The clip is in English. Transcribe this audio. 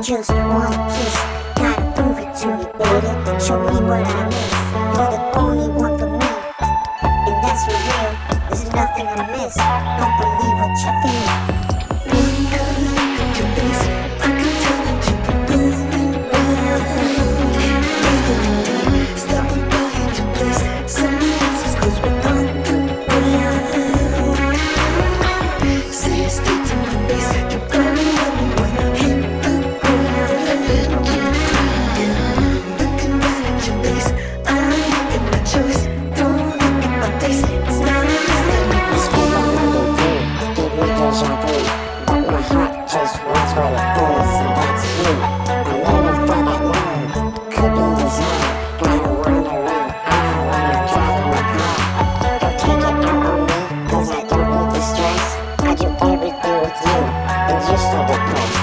Just one kiss, gotta prove it to you, baby. Show me what I miss. You're the only one for me, and that's for real. There's nothing I miss. Don't believe what you feel. But my heart just wants what it is, and that's you. I never thought that love could be designed. Gotta wander around, I wanna drive in my car. Don't take it out on me, cause I don't need the stress. I do everything with you, and you're so depressed.